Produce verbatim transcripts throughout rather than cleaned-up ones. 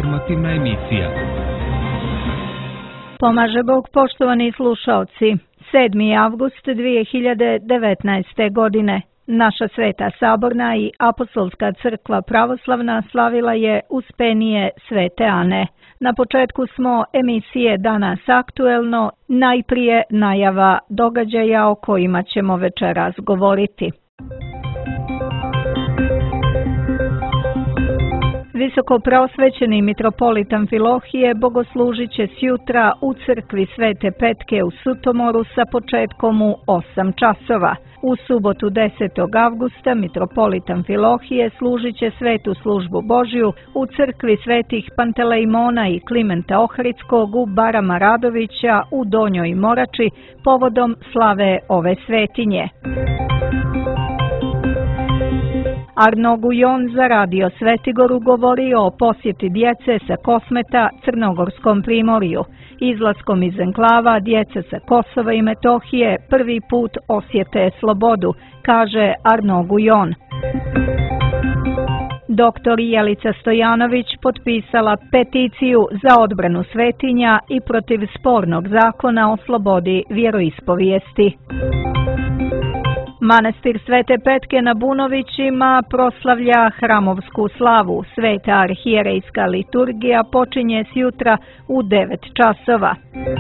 Informativna emisija. Pomaže Bog, poštovani slušalci. sedmi avgust dvije hiljade devetnaeste. godine. Naša Sveta Saborna i Apostolska crkva pravoslavna slavila je Uspenije Svete Ane. Na početku smo emisije Danas aktuelno, najprije najava događaja o kojima ćemo večeras govoriti. Visoko preosvećeni mitropolit Amfilohije bogoslužit će sjutra u crkvi Svete Petke u Sutomoru sa početkom u osam časova. U subotu desetog avgusta mitropolit Amfilohije služit će svetu službu Božju u crkvi svetih Pantelejmona i Klimenta Ohridskog u Barama Radovića u Donjoj Morači povodom slave ove svetinje. Arno Gujon za Radio Svetigoru govorio o posjeti djece sa Kosmeta Crnogorskom primorju. Izlaskom iz enklava djeca sa Kosova i Metohije prvi put osjete slobodu, kaže Arno Gujon. Doktor Jelica Stojanović potpisala peticiju za odbranu svetinja i protiv spornog zakona o slobodi vjeroispovijesti. Manastir Svete Petke na Bunovićima proslavlja hramovsku slavu. Sveta arhijerejska liturgija počinje sjutra u devet časova.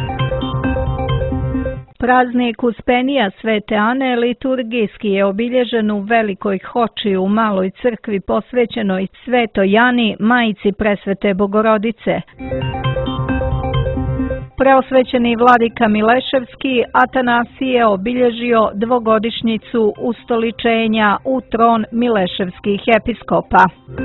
Praznik Uspenija Svete Ane liturgijski je obilježen u Velikoj Hoči u Maloj crkvi posvećenoj Svetoj Ani, Majici Presvete Bogorodice. Preosvećeni vladika Mileševski Atanasije obilježio dvogodišnjicu ustoličenja u tron Mileševskih episkopa.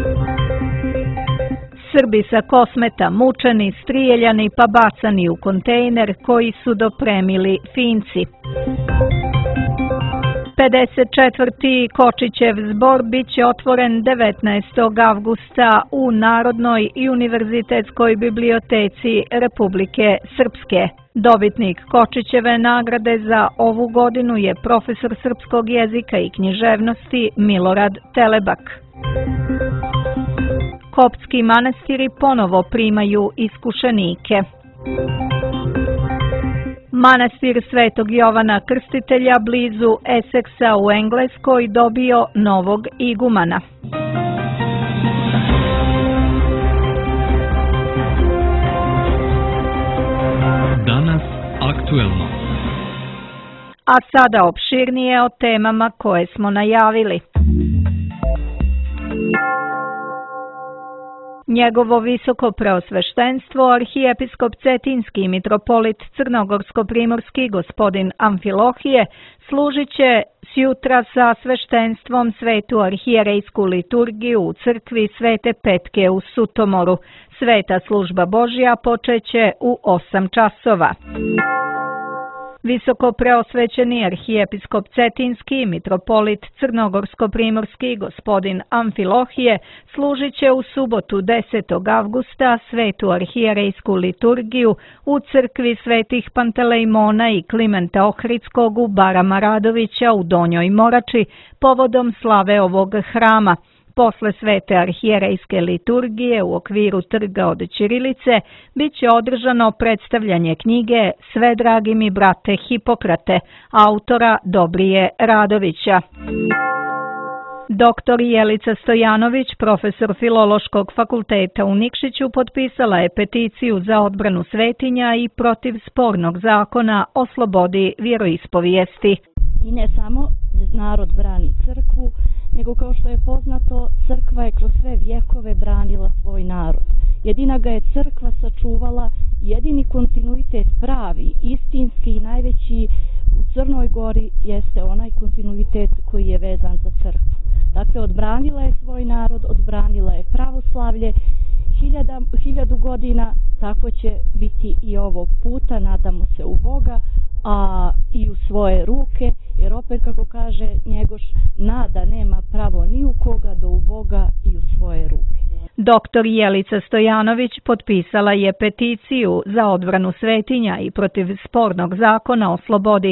Srbi sa Kosmeta mučeni, strijeljani pa bacani u kontejner koji su dopremili Finci. pedeset četvrti Kočićev zbor bit će otvoren devetnaestog avgusta u Narodnoj i univerzitetskoj biblioteci Republike Srpske. Dobitnik Kočićeve nagrade za ovu godinu je profesor srpskog jezika i književnosti Milorad Telebak. Koptski manastiri ponovo primaju iskušenike. Manastir Svetog Jovana Krstitelja blizu Essexa u Engleskoj dobio novog igumana. Danas aktuelno. A sada opširnije o temama koje smo najavili. Njegovo visoko preosveštenstvo, arhijepiskop Cetinski i mitropolit Crnogorsko-primorski gospodin Amfilohije, služit će sjutra sa sveštenstvom svetu arhijerejsku liturgiju u crkvi Svete Petke u Sutomoru. Sveta služba Božja počeće u osam časova. Visoko preosvećeni arhijepiskop Cetinski i mitropolit Crnogorsko-primorski gospodin Amfilohije služit će u subotu desetog avgusta svetu arhijerejsku liturgiju u crkvi svetih Pantelejmona i Klimenta Ohridskog u Barama Radovića u Donjoj Morači povodom slave ovog hrama. Posle svete arhijerejske liturgije u okviru trga od Ćirilice bit će održano predstavljanje knjige Sve dragi mi brate Hipokrate, autora Dobrije Radovića. Doktor Jelica Stojanović, profesor Filološkog fakulteta u Nikšiću, potpisala je peticiju za odbranu svetinja i protiv spornog zakona o slobodi vjeroispovijesti. I ne samo narod brani crkvu, nego kao što je poznato, crkva je kroz sve vjekove branila svoj narod. Jedina ga je crkva sačuvala, jedini kontinuitet pravi, istinski i najveći u Crnoj Gori jeste onaj kontinuitet koji je vezan za crkvu. Dakle, odbranila je svoj narod, odbranila je pravoslavlje, hiljada, hiljadu godina, tako će biti i ovog puta, nadamo se u Boga, a i u svoje ruke, jer opet kako kaže Njegoš, nada nema pravo ni u koga do u Boga i u svoje ruke. Doktor Jelica Stojanović potpisala je peticiju za odbranu svetinja i protiv spornog zakona o slobodi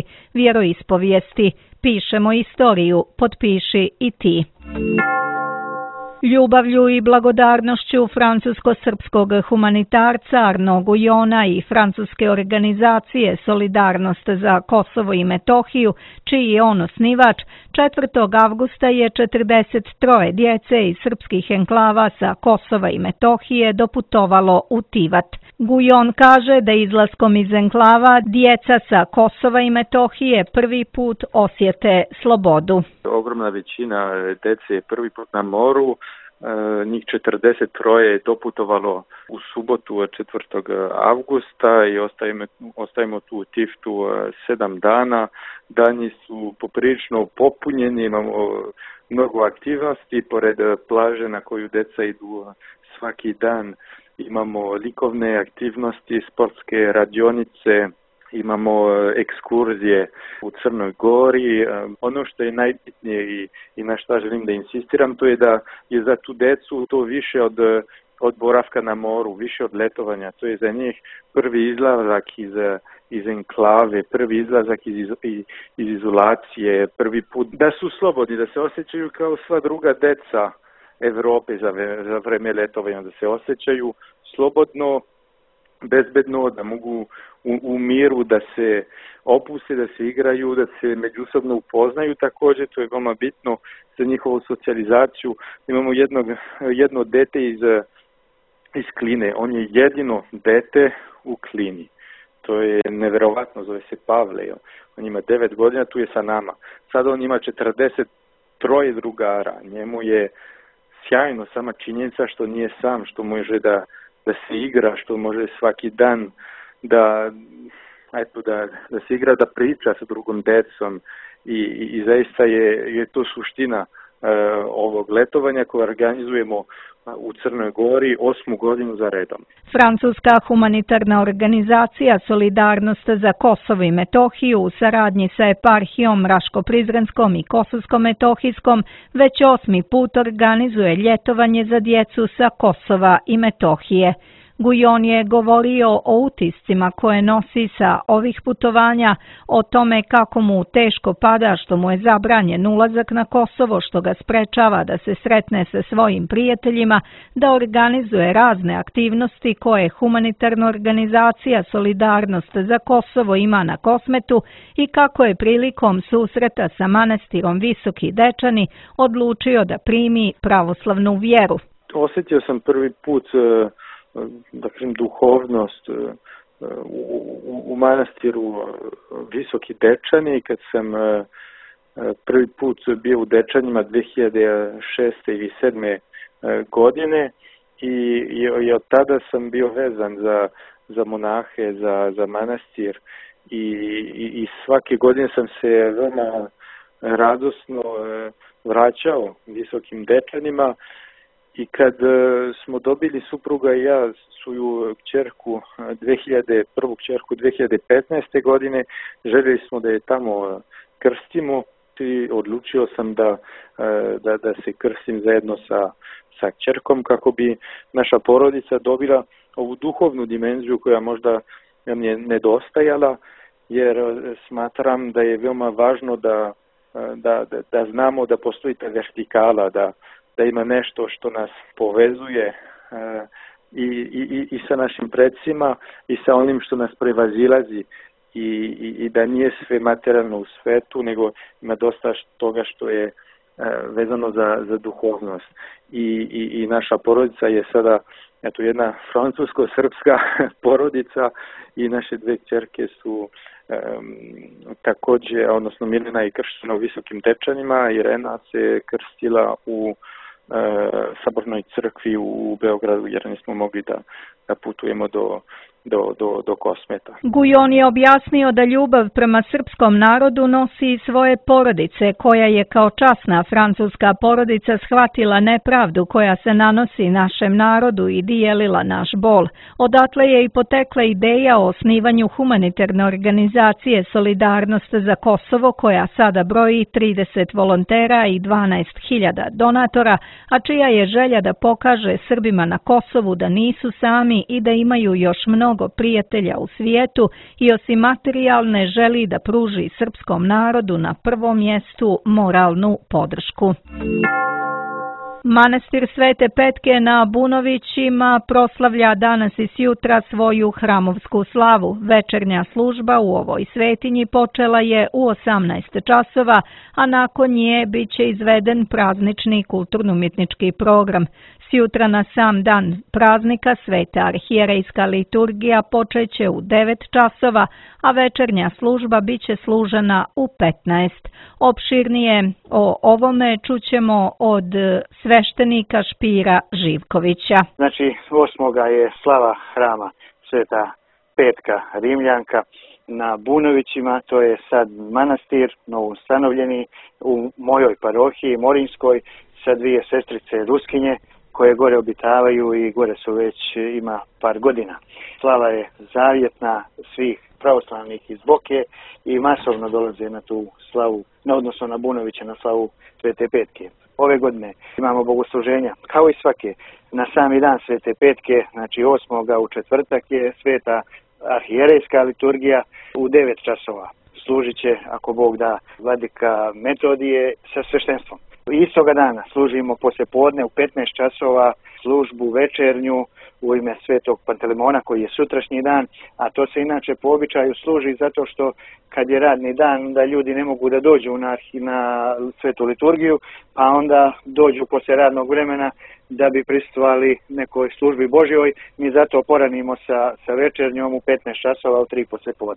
vjeroispovijesti. Pišemo istoriju, potpiši i ti. Ljubavlju i blagodarnošću francusko-srpskog humanitarca Arnaud Guyona i francuske organizacije Solidarnost za Kosovo i Metohiju, čiji je on osnivač, četvrtog avgusta je četrdeset troje djece iz srpskih enklava sa Kosova i Metohije doputovalo u Tivat. Gujon kaže da izlaskom iz enklava djeca sa Kosova i Metohije prvi put osjete slobodu. Ogromna većina djece je prvi put na moru, njih četrdeset troje je doputovalo u subotu četvrtog avgusta i ostajemo, ostajemo tu u Tiftu sedam dana. Dani su poprilično popunjeni, imamo mnogo aktivnosti, pored plaže na koju djeca idu svaki dan. Imamo likovne aktivnosti, sportske radionice, imamo ekskurzije u Crnoj Gori. Ono što je najbitnije i, i na šta želim da insistiram, to je da je za tu decu to više od, od boravka na moru, više od letovanja. To je za njih prvi izlazak iz, iz enklave, prvi izlazak iz, iz, iz izolacije, prvi put da su slobodni, da se osjećaju kao sva druga deca Evrope za, za vreme letovanja, da se osjećaju slobodno, bezbedno, da mogu u, u miru da se opuste, da se igraju, da se međusobno upoznaju također, to je veoma bitno za njihovu socijalizaciju. Imamo jednog, jedno dete iz, iz Kline, on je jedino dete u Klini. To je neverovatno, zove se Pavle, on ima devet godina, tu je sa nama. Sada on ima četrdeset troje drugara, njemu je sjajno sama činjenica što nije sam, što može da, da se igra, što može svaki dan da, eto, da, da se igra, da priča sa drugom decom i, i, i zaista je, je to suština e, ovog letovanja koje organizujemo u Crnoj Gori osmu godinu za redom. Francuska humanitarna organizacija Solidarnost za Kosovo i Metohiju u saradnji sa eparhijom Raško-Prizrenskom i Kosovsko-Metohijskom već osmi put organizuje ljetovanje za djecu sa Kosova i Metohije. Gujon je govorio o utiscima koje nosi sa ovih putovanja, o tome kako mu teško pada što mu je zabranjen ulazak na Kosovo, što ga sprečava da se sretne sa svojim prijateljima, da organizuje razne aktivnosti koje humanitarna organizacija Solidarnost za Kosovo ima na Kosmetu i kako je prilikom susreta sa manastirom Visoki Dečani odlučio da primi pravoslavnu vjeru. Osjetio sam prvi put da kažem duhovnost u, u, u manastiru Visoki Dečani, kad sam prvi put bio u Dečanima dve hiljade šeste ili sedme godine i, i, i od tada sam bio vezan za, za monahe, za, za manastir i, i, i svake godine sam se veoma radosno vraćao Visokim Dečanima. I kad smo dobili supruga i ja svoju kćerku, dve hiljade prvu kćerku dve hiljade petnaeste. godine, željeli smo da je tamo krstimo i odlučio sam da, da, da se krstim zajedno sa, sa kćerkom kako bi naša porodica dobila ovu duhovnu dimenziju koja možda nam je nedostajala, jer smatram da je veoma važno da, da, da, da znamo da postoji ta vertikala, da da ima nešto što nas povezuje uh, i, i, i sa našim predsima i sa onim što nas prevazilazi i, i, i da nije sve materijalno u svetu, nego ima dosta toga što je uh, vezano za, za duhovnost. I, i, i naša porodica je sada eto, jedna francusko-srpska porodica i naše dve kćerke su um, također, odnosno Milena je krštena u Visokim Dečanima, Irena se krstila u Sabornoj crkvi u Beogradu jer nismo mogli da, da putujemo do, do, do, do Kosmeta. Gujon je objasnio da ljubav prema srpskom narodu nosi i svoje porodice, koja je kao časna francuska porodica shvatila nepravdu koja se nanosi našem narodu i dijelila naš bol. Odatle je i potekla ideja o osnivanju humanitarne organizacije Solidarnost za Kosovo, koja sada broji trideset volontera i dvanaest hiljada donatora, a čija je želja da pokaže Srbima na Kosovu da nisu sami i da imaju još mnogo prijatelja u svijetu i osim materijalne želi da pruži srpskom narodu na prvom mjestu moralnu podršku. Manastir Svete Petke na Bunovićima proslavlja danas i sjutra svoju hramovsku slavu. Večernja služba u ovoj svetinji počela je u osamnaest časova, a nakon nje bit će izveden praznični kulturno-umjetnički program. Sjutra na sam dan praznika Sveta arhijerejska liturgija počeće u devet časova, a večernja služba bit će služena u petnaest. Opširnije o ovome čućemo od sveštenika Špira Živkovića. Znači, osmoga je slava hrama Sveta Petka Rimljanka na Bunovićima, to je sad manastir novostanovljeni u mojoj parohiji Morinskoj sa dvije sestrice Ruskinje koje gore obitavaju i gore su već ima par godina. Slava je zavjetna svih pravoslavnih iz Boke i masovno dolaze na tu slavu, odnosno na Bunoviće, na slavu Svete Petke. Ove godine imamo bogosluženja, kao i svake, na sami dan Svete Petke, znači osmoga u četvrtak je Sveta arhijerejska liturgija u devet časova. Služit će, ako Bog da, vladika Metodije sa sveštenstvom. Istoga dana služimo poslijepodne u petnaest časova službu večernju u ime Svetog Pantelimona koji je sutrašnji dan, a to se inače po običaju služi zato što kad je radni dan da ljudi ne mogu da dođu na, na svetu liturgiju, pa onda dođu poslije radnog vremena da bi prisustvovali nekoj službi Božjoj. Mi zato poranimo sa, sa večernjom u petnaest časova u tri poslijepodne.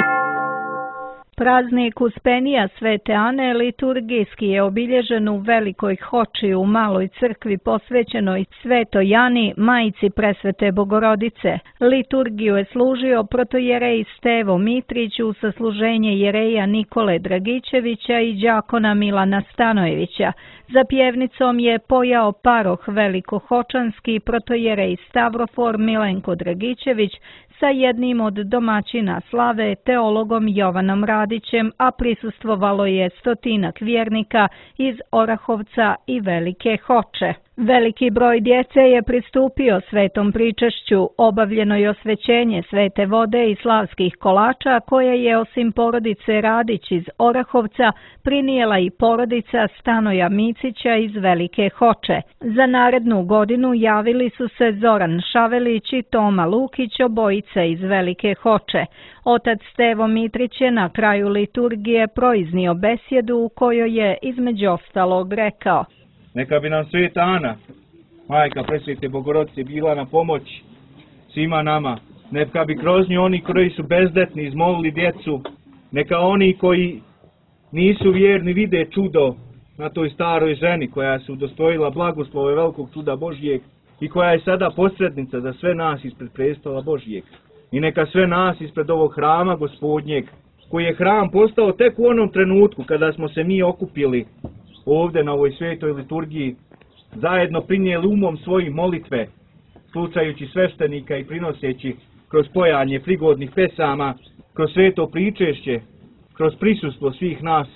Praznik Uspenija Svete Ane liturgijski je obilježen u Velikoj Hoči u Maloj crkvi posvećenoj Svetoj Ani, majici Presvete Bogorodice. Liturgiju je služio protojerej Stevo Mitrić u sasluženje jereja Nikole Dragićevića i đakona Milana Stanojevića. Za pjevnicom je pojao paroh velikohočanski protojerej Stavrofor Milenko Dragićević sa jednim od domaćina slave teologom Jovanom Radićem, a prisustvovalo je stotinak vjernika iz Orahovca i Velike Hoče. Veliki broj djece je pristupio svetom pričešću, obavljeno je osvećenje svete vode i slavskih kolača koje je osim porodice Radić iz Orahovca prinijela i porodica Stanoja Micića iz Velike Hoče. Za narednu godinu javili su se Zoran Šavelić i Toma Lukić, obojica iz Velike Hoče. Otac Stevo Mitrić je na kraju liturgije proiznio besjedu u kojoj je između ostalog rekao: Neka bi nam Sveta Ana, majka Presvete Bogorodice, bila na pomoć svima nama. Neka bi kroz nju oni koji su bezdetni izmolili djecu. Neka oni koji nisu vjerni vide čudo na toj staroj ženi koja se udostojila blagoslova velikog čuda Božijeg i koja je sada posrednica za sve nas ispred prestola Božijeg. I neka sve nas ispred ovog hrama Gospodnjeg, koji je hram postao tek u onom trenutku kada smo se mi okupili ovdje na ovoj svetoj liturgiji, zajedno prinijeli umom svojim molitve, slušajući sveštenika i prinoseći kroz pojanje prigodnih pesama, kroz sveto pričešće, kroz prisustvo svih nas.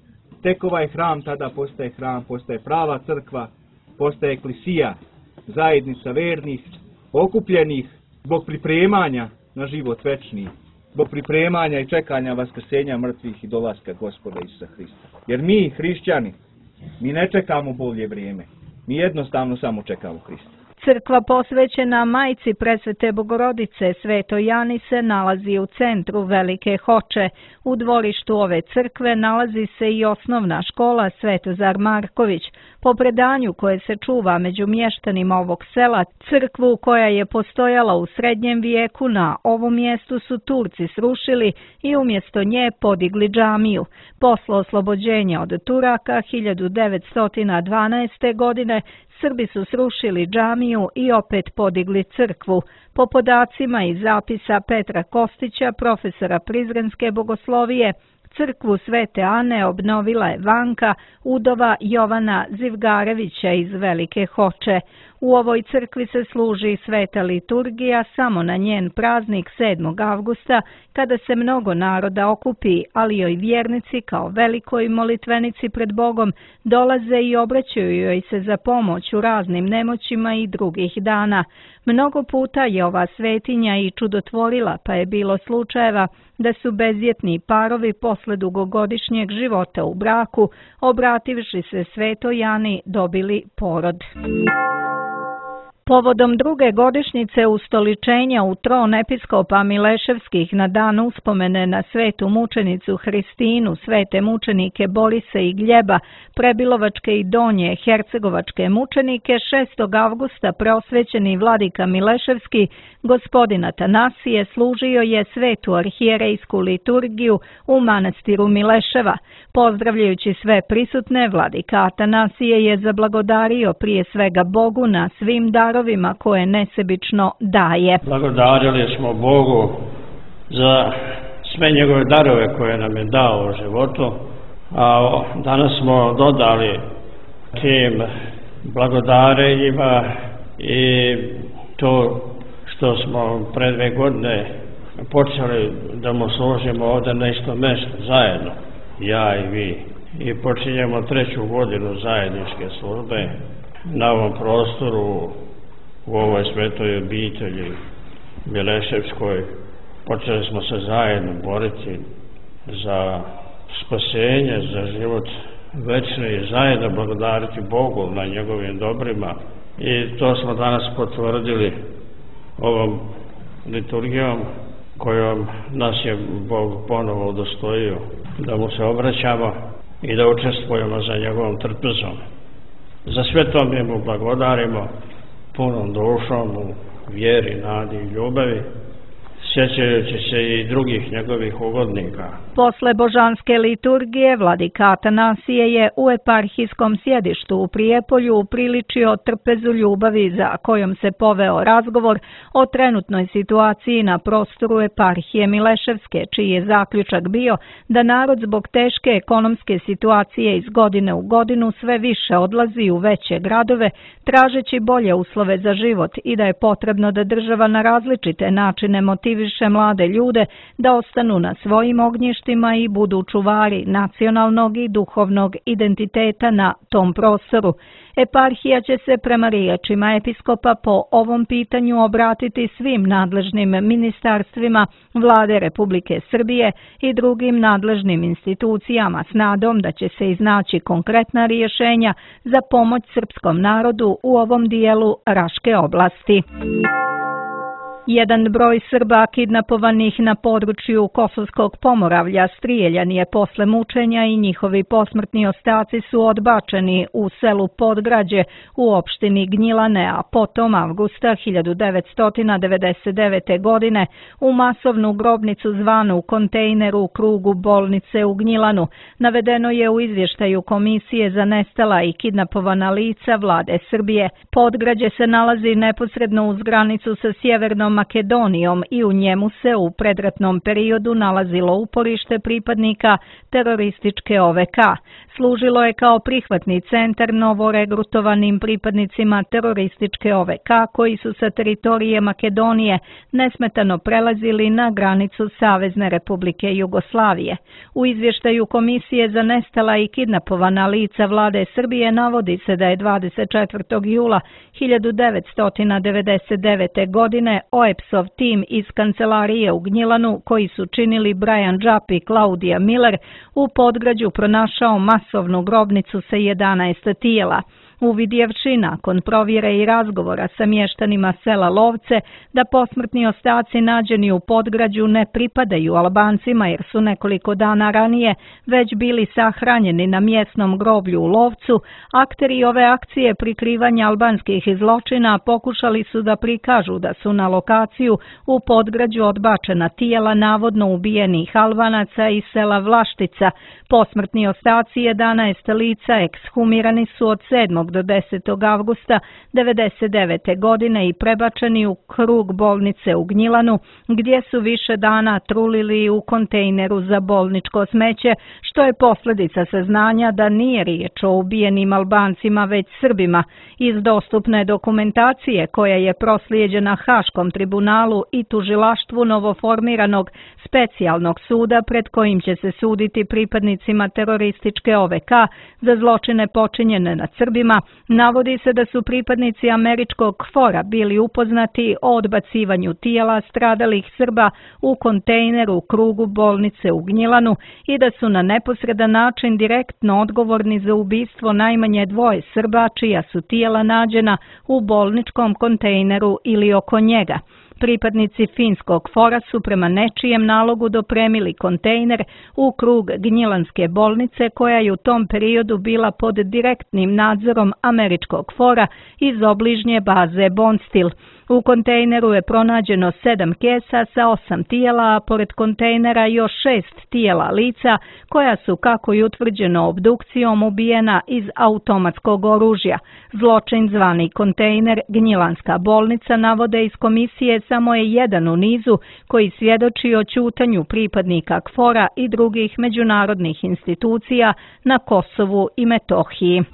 Tek ovaj hram tada postaje hram, postaje prava crkva, postaje eklisija, zajednica vernih, okupljenih zbog pripremanja na život večni, zbog pripremanja i čekanja vaskrsenja mrtvih i dolaska Gospoda Isusa Hrista. Jer mi, hrišćani, mi ne čekamo bolje vrijeme, mi jednostavno samo čekamo Hrista. Crkva posvećena majci Presvete Bogorodice Svetoj Ani se nalazi u centru Velike Hoče. U dvorištu ove crkve nalazi se i osnovna škola Svetozar Marković. Po predanju koje se čuva među mještanima ovog sela, crkvu koja je postojala u srednjem vijeku na ovom mjestu su Turci srušili i umjesto nje podigli džamiju. Posle oslobođenja od Turaka hiljadu devetsto dvanaeste. godine Srbi su srušili džamiju i opet podigli crkvu. Po podacima iz zapisa Petra Kostića, profesora Prizrenske bogoslovije, crkvu Svete Ane obnovila je Vanka, udova Jovana Zivgarevića iz Velike Hoče. U ovoj crkvi se služi sveta liturgija samo na njen praznik sedmog avgusta, kada se mnogo naroda okupi, ali joj vjernici kao velikoj molitvenici pred Bogom dolaze i obraćaju joj se za pomoć u raznim nemoćima i drugih dana. Mnogo puta je ova svetinja i čudotvorila, pa je bilo slučajeva da su bezjetni parovi posle dugogodišnjeg života u braku, obrativši se svetoj Ani, dobili porod. Povodom druge godišnjice ustoličenja u tron episkopa Mileševskih na dan uspomene na svetu mučenicu Hristinu, svete mučenike Borisa i Gljeba, Prebilovačke i Donje Hercegovačke mučenike, šestog avgusta preosvećeni vladika Mileševski, gospodin Atanasije, služio je svetu arhijerejsku liturgiju u manastiru Mileševa. Pozdravljajući sve prisutne, vladika Atanasije je zablagodario prije svega Bogu na svim darovima koje nesebično daje. Blagodarili smo Bogu za sve njegove darove koje nam je dao u životu, a danas smo dodali tim blagodarenjima i to što smo pre dve godine počeli da mu služimo ovdje na istom mjestu zajedno, ja i vi. I počinjemo treću godinu zajedničke službe na ovom prostoru, u ovoj svetoj obitelji Mileševskoj. Počeli smo se zajedno boriti za spasenje, za život večni i zajedno blagodariti Bogu na njegovim dobrima. I to smo danas potvrdili ovom liturgijom kojom nas je Bog ponovo udostojio da mu se obraćamo i da učestvujemo za njegovom trpezom. Za sve to mi mu blagodarimo punom dušom u vjeri, nadi i ljubavi, sjećajući se i drugih njegovih ugodnika. Posle božanske liturgije, vladika Atanasije je u eparhijskom sjedištu u Prijepolju upriličio trpezu ljubavi za kojom se poveo razgovor o trenutnoj situaciji na prostoru eparhije Mileševske, čiji je zaključak bio da narod zbog teške ekonomske situacije iz godine u godinu sve više odlazi u veće gradove, tražeći bolje uslove za život i da je potrebno da država na različite načine motiviše mlade ljude da ostanu na svojim ognjištima i budu čuvari nacionalnog i duhovnog identiteta na tom prostoru. Eparhija će se prema riječima episkopa po ovom pitanju obratiti svim nadležnim ministarstvima Vlade Republike Srbije i drugim nadležnim institucijama s nadom da će se iznaći konkretna rješenja za pomoć srpskom narodu u ovom dijelu Raške oblasti. Jedan broj Srba kidnapovanih na području Kosovskog Pomoravlja strijeljan je posle mučenja i njihovi posmrtni ostaci su odbačeni u selu Podgrađe u opštini Gnjilane, a potom avgusta hiljadu devetsto devedeset devete. godine u masovnu grobnicu zvanu u kontejneru u krugu bolnice u Gnjilanu. Navedeno je u izvještaju Komisije za nestala i kidnapovana lica Vlade Srbije. Podgrađe se nalazi neposredno uz granicu sa Sjevernom Makedonijom i u njemu se u predratnom periodu nalazilo uporište pripadnika terorističke O V K. Služilo je kao prihvatni centar novoregrutovanim pripadnicima terorističke O V K koji su sa teritorije Makedonije nesmetano prelazili na granicu Savezne Republike Jugoslavije. U izvještaju Komisije za nestala i kidnapovana lica Vlade Srbije navodi se da je dvadeset četvrtog jula hiljadu devetsto devedeset devete. godine O E P S-ov tim iz kancelarije u Gnjilanu, koji su činili Brian Džap i Klaudija Miller, u Podgrađu pronašao masovnu grobnicu sa jedanaest tijela. Uvidjevši nakon provjere i razgovora sa mještanima sela Lovce da posmrtni ostaci nađeni u Podgrađu ne pripadaju Albancima jer su nekoliko dana ranije već bili sahranjeni na mjesnom groblju u Lovcu, akteri ove akcije prikrivanja albanskih zločina pokušali su da prikažu da su na lokaciju u Podgrađu odbačena tijela navodno ubijenih Albanaca iz sela Vlaštica. Posmrtni ostaci jedanaest lica ekshumirani su od sedmog do desetog avgusta devedeset devete. godine i prebačeni u krug bolnice u Gnjilanu, gdje su više dana trulili u kontejneru za bolničko smeće, što je posljedica saznanja da nije riječ o ubijenim Albancima već Srbima. Iz dostupne dokumentacije koja je proslijeđena Haškom tribunalu i tužilaštvu novoformiranog specijalnog suda pred kojim će se suditi pripadnicima terorističke O V K za zločine počinjene nad Srbima, navodi se da su pripadnici američkog K F O R-a bili upoznati o odbacivanju tijela stradalih Srba u kontejneru u krugu bolnice u Gnjilanu i da su na neposredan način direktno odgovorni za ubistvo najmanje dvoje Srba čija su tijela nađena u bolničkom kontejneru ili oko njega. Pripadnici finskog K F O R-a su prema nečijem nalogu dopremili kontejner u krug Gnjilanske bolnice koja je u tom periodu bila pod direktnim nadzorom američkog K F O R-a iz obližnje baze Bonstil. U kontejneru je pronađeno sedam kesa sa osam tijela, a pored kontejnera još šest tijela lica koja su, kako je utvrđeno obdukcijom, ubijena iz automatskog oružja. Zločin zvani kontejner Gnjilanska bolnica, navode iz komisije, samo je jedan u nizu koji svjedoči o ćutanju pripadnika K F O R-a i drugih međunarodnih institucija na Kosovu i Metohiji.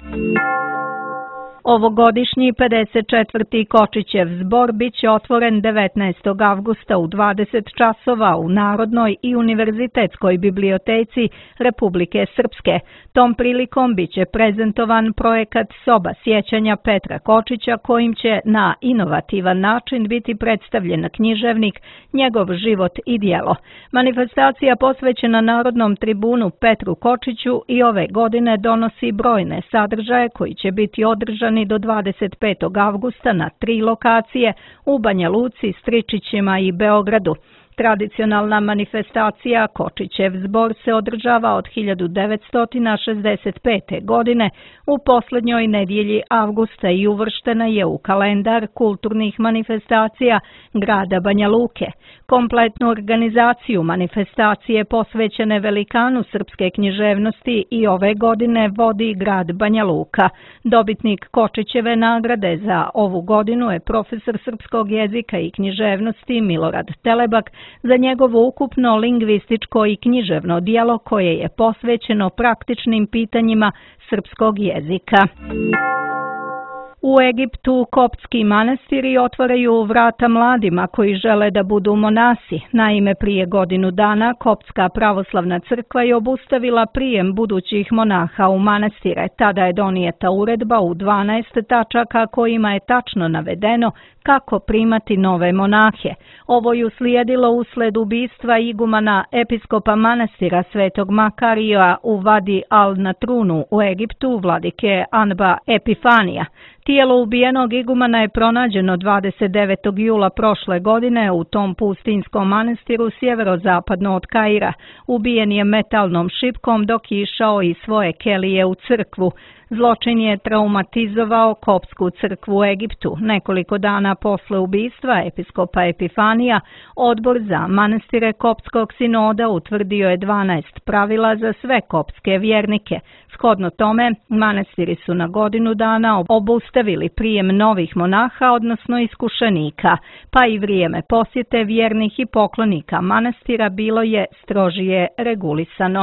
Ovogodišnji pedeset četvrti Kočićev zbor bit će otvoren devetnaestog avgusta u dvadeset časova u Narodnoj i univerzitetskoj biblioteci Republike Srpske. Tom prilikom bit će prezentovan projekat Soba sjećanja Petra Kočića, kojim će na inovativan način biti predstavljen književnik, njegov život i djelo. Manifestacija posvećena Narodnom tribunu Petru Kočiću i ove godine donosi brojne sadržaje koji će biti održani do dvadeset petog avgusta na tri lokacije u Banja Luci, Stričićima i Beogradu. Tradicionalna manifestacija Kočićev zbor se održava od hiljadu devetsto šezdeset pete. godine u posljednjoj nedjelji avgusta i uvrštena je u kalendar kulturnih manifestacija grada Banja Luke. Kompletnu organizaciju manifestacije posvećene velikanu srpske književnosti i ove godine vodi grad Banja Luka. Dobitnik Kočićeve nagrade za ovu godinu je profesor srpskog jezika i književnosti Milorad Telebak za njegovo ukupno lingvističko i književno djelo koje je posvećeno praktičnim pitanjima srpskog jezika. U Egiptu koptski manastiri otvaraju vrata mladima koji žele da budu monasi. Naime, prije godinu dana Koptska pravoslavna crkva je obustavila prijem budućih monaha u manastire. Tada je donijeta uredba u dvanaest tačaka kojima je tačno navedeno kako primati nove monahe. Ovo je uslijedilo usled ubistva igumana episkopa manastira Svetog Makarija u Vadi al-Natrunu u Egiptu, vladike Anba Epifanija. Tijelo ubijenog igumana je pronađeno dvadeset devetog jula prošle godine u tom pustinskom manastiru sjeverozapadno od Kaira. Ubijen je metalnom šipkom dok je išao iz svoje kelije u crkvu. Zločin je traumatizovao Koptsku crkvu u Egiptu. Nekoliko dana posle ubistva episkopa Epifanija, odbor za manastire Koptskog sinoda utvrdio je dvanaest pravila za sve koptske vjernike. Shodno tome, manastiri su na godinu dana obustavili prijem novih monaha, odnosno iskušenika, pa i vrijeme posjete vjernih i poklonika manastira bilo je strožije regulisano.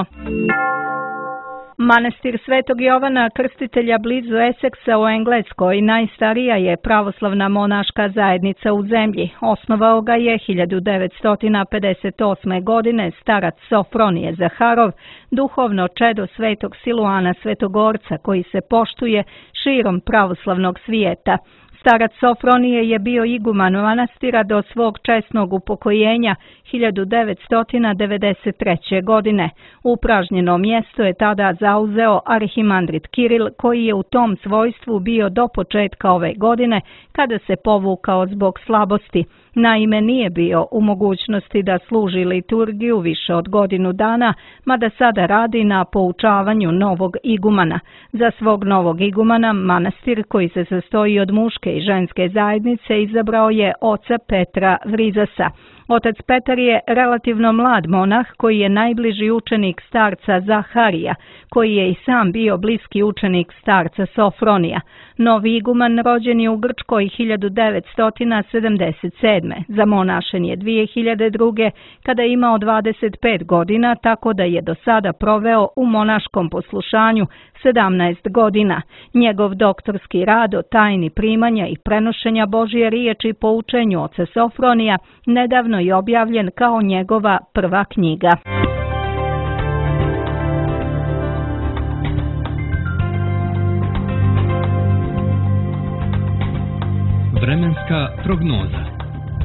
Manastir Svetog Jovana Krstitelja blizu Essexa u Engleskoj najstarija je pravoslavna monaška zajednica u zemlji. Osnovao ga je hiljadu devetsto pedeset osme. godine starac Sofronije Zaharov, duhovno čedo Svetog Siluana Svetogorca koji se poštuje širom pravoslavnog svijeta. Starac Sofronije je bio iguman manastira do svog česnog upokojenja hiljadu devetsto devedeset treće. godine. Upražnjeno mjesto je tada zauzeo arhimandrit Kiril, koji je u tom svojstvu bio do početka ove godine kada se povukao zbog slabosti. Naime, nije bio u mogućnosti da služi liturgiju više od godinu dana, mada sada radi na poučavanju novog igumana. Za svog novog igumana manastir, koji se sastoji od muške i ženske zajednice, izabrao je oca Petra Vrizasa. Otac Petar je relativno mlad monah koji je najbliži učenik starca Zaharija, koji je i sam bio bliski učenik starca Sofronija. Novi iguman rođen je u Grčkoj hiljadu devetsto sedamdeset sedme. Zamonašen je dvije hiljade druge. kada je imao dvadeset pet godina, tako da je do sada proveo u monaškom poslušanju sedamnaest godina. Njegov doktorski rad o tajni primanja i prenošenja Božje riječi po učenju oca Sofronija nedavno je objavljen kao njegova prva knjiga. Vremenska prognoza.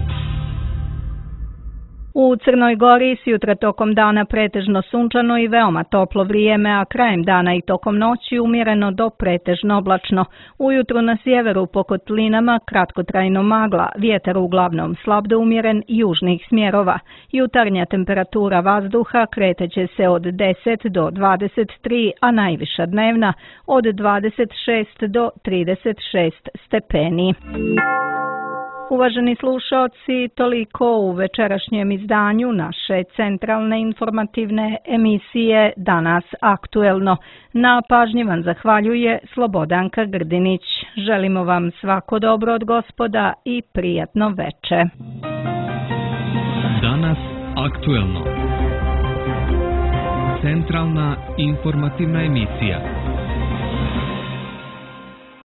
U Crnoj Gori sjutra tokom dana pretežno sunčano i veoma toplo vrijeme, a krajem dana i tokom noći umjereno do pretežno oblačno. Ujutru na sjeveru po kotlinama kratkotrajno magla, vjetar uglavnom slab do umjeren južnih smjerova. Jutarnja temperatura vazduha kreteće se od deset do dvadeset tri, a najviša dnevna od dvadeset šest do trideset šest stepeni. Uvaženi slušaoci, toliko u večerašnjem izdanju naše centralne informativne emisije Danas aktuelno. Na pažnji vam zahvaljuje Slobodanka Grdinić. Želimo vam svako dobro od Gospoda i prijatno veče. Danas aktuelno. Centralna informativna emisija.